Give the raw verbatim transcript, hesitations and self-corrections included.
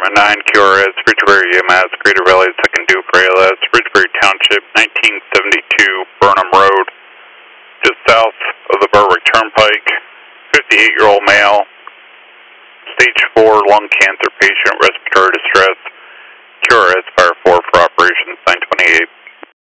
Department nine, Q R S, Ridgebury E M S, Greater Valley, Second Due for A L S, Ridgebury Township, nineteen seventy-two, Burnham Road, just south of the Berwick Turnpike, fifty-eight-year-old male, stage four lung cancer patient, respiratory distress, Q R S, Fire four for operations nine twenty-eight.